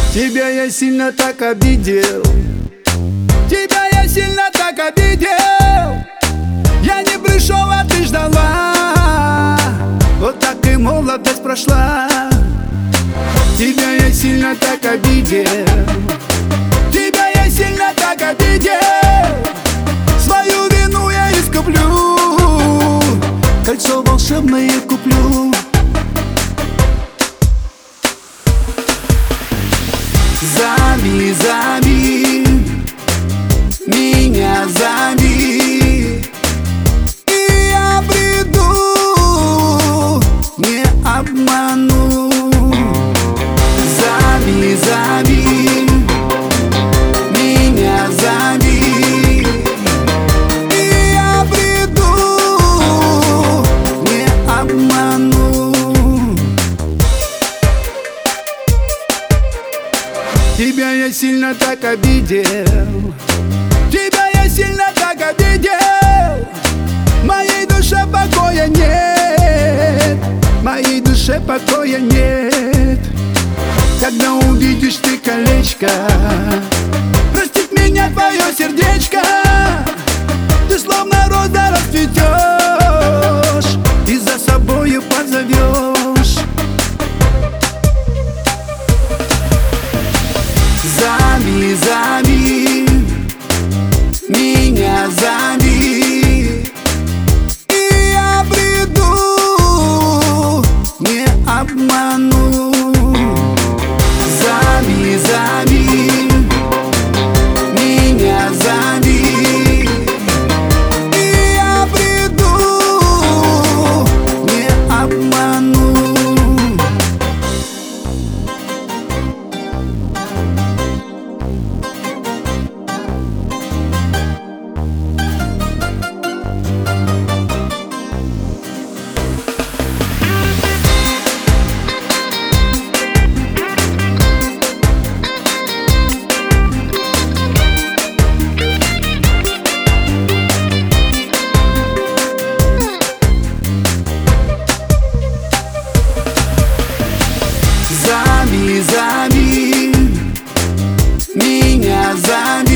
Тебя я сильно так обидел, тебя я сильно так обидел. Я не пришел, а ты ждала. Вот так и молодость прошла. Тебя я сильно так обидел, тебя я сильно так обидел. Свою вину я искуплю, кольцо волшебное куплю. Зови, зови, меня зови, и я приду, не обману. Зови, зови, меня зови, и я приду, не обману. Тебя я сильно так обидел, тебя я сильно так обидел. Моей душе покоя нет, моей душе покоя нет. Когда увидишь ты колечко, простит меня твое сердечко. Ты словно роза расцветешь и за собою позовешь. Зови, зови, меня зови, и я приду, не обману. Зови, зови, меня зови, и я приду, не обману. Зови, зови, меня зови.